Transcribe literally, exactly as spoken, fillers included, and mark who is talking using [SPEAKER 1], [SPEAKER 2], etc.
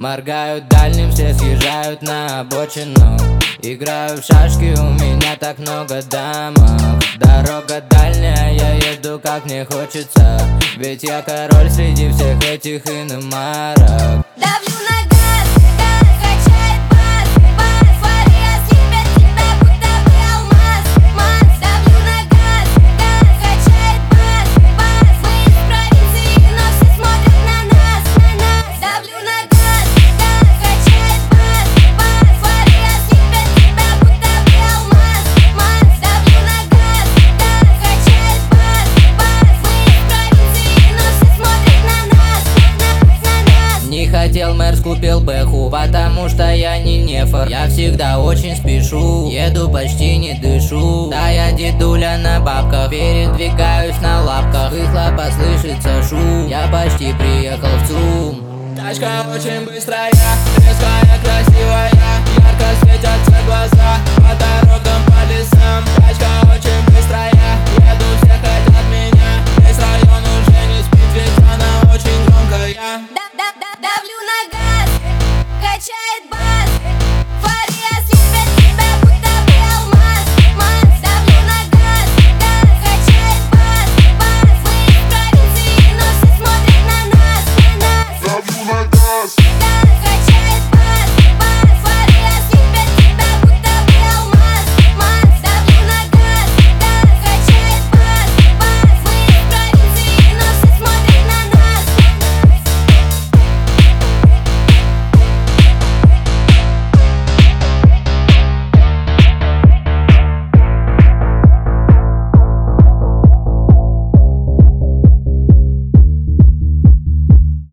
[SPEAKER 1] Моргают дальним, все съезжают на обочину. Играю в шашки, у меня так много дамок. Дорога дальняя, я еду как мне хочется. Ведь я король среди всех этих иномарок.
[SPEAKER 2] Давлю на газ, газ, качает бас, бас. Смотри, осыпят тебя, будто бы алмаз, маз. Давлю на газ, газ, качает бас, бас. Мы из провинции, но все смотрят на нас, на нас. Давлю на газ, газ, качает бас, бас. Смотри, осыпят тебя, будто бы алмаз, маз. Давлю на газ, газ, качает бас, бас. Мы из провинции, но все смотрят на нас, на нас, на нас.
[SPEAKER 1] Не хотел мэр, скупил бэху, потому что я не нефор. Я всегда очень спешу, еду почти не дышу. Да, я дедуля на бабках, передвигаюсь на лапках. Выхлопа слышится шум, я почти приехал в ЦУМ. Тачка очень быстрая, резкая, красивая. Ярко светятся глаза по дорогам, по лесам. Тачка очень быстрая,